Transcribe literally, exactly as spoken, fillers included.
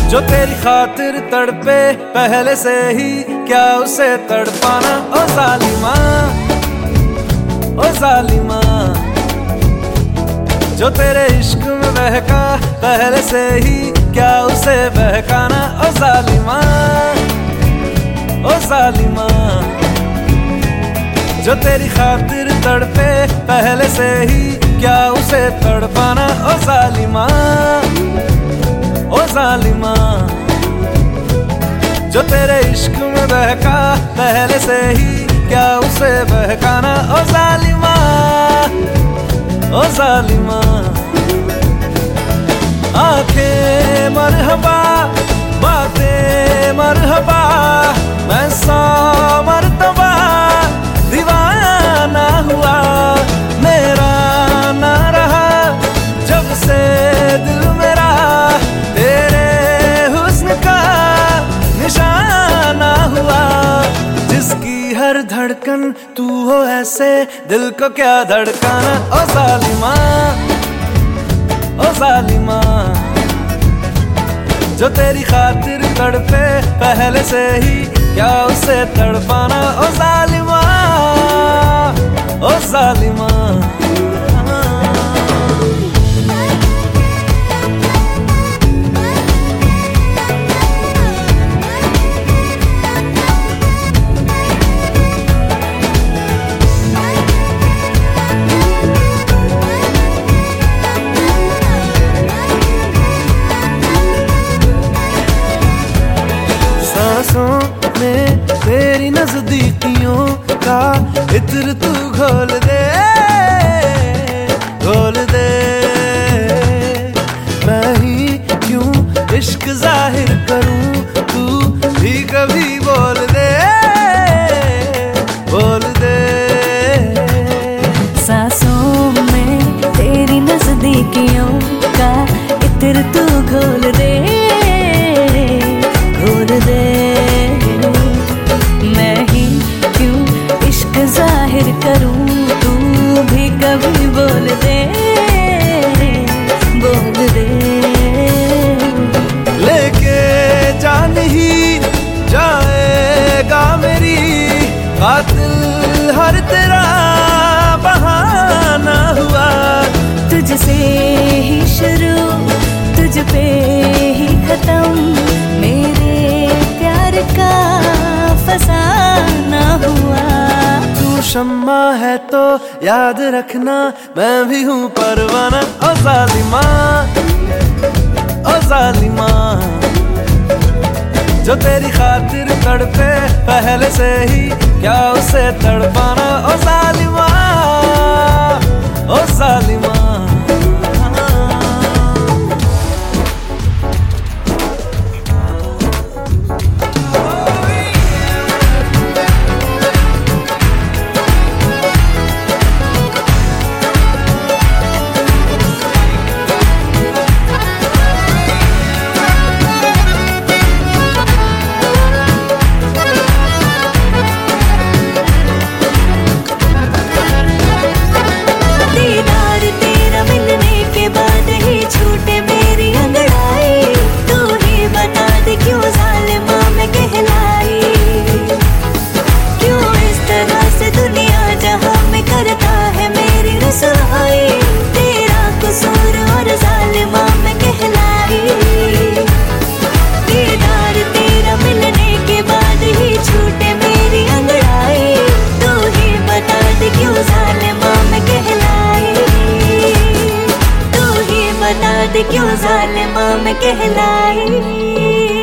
जो तेरी खातिर तड़पे पहले से ही, क्या उसे तड़पाना। ओ जालिमा, ओ जालिमा, जो तेरे इश्क में बहका पहले से ही, क्या उसे बहकाना। ओ जालिमा, ओ जालिमा, जो तेरी खातिर तड़पे पहले से ही, क्या उसे तड़पाना। ओ जालिमा, ओ जालिमा, जो तेरे इश्क में बहका पहले से ही, क्या उसे बहकाना। ओ जालिमा, ओ जालिमा, आंखें मरहबा, बातें मरहबा, मैं सौ मर्तबा दीवाना हुआ। मेरा ना रहा जब से दिल मेरा, तेरे हुस्न का निशाना हुआ। जिसकी हर धड़कन तू हो ऐसे, दिल को क्या धड़काना। ओ जालिमा, ओ जालिमा, जो तेरी खातिर तड़पे पहले से ही, क्या उसे तड़पाना। ओ जालिमा, ओ जालिमा। सांसों में तेरी नजदीकियों का इत्र तू घोल दे, घोल दे। मैं ही क्यों इश्क जाहिर करूं, तू भी कभी बोल दे, बोल दे। सांसों में तेरी नजदीकियों का इत्र तू घोल दे, घोल दे। मैं ही क्यों इश्क जाहिर करूं, तू भी कभी बोल दे, बोल दे। लेके जान ही जाएगा मेरी, कातिल हर तेरा बहाना हुआ। तुझसे ही शुरू, तुझ पे ही खत्म, मेरे प्यार का फसाना हुआ। तू शम्मा है तो याद रखना, मैं भी हूँ परवाना। ओ जालिमा, ओ जालिमा, जो तेरी खातिर तड़पे पहले से ही, क्या उसे तड़पाना। ओ जालिमा, ओ जालिमा। तेरा कसूर और जालिमा में कहलाई, दीदार तेरा मिलने के बाद ही छूटे मेरी अंगड़ाई। तू ही बता दे क्यों जालिमा में कहलाई, तू ही बता दे क्यों जालिमा में कहलाई।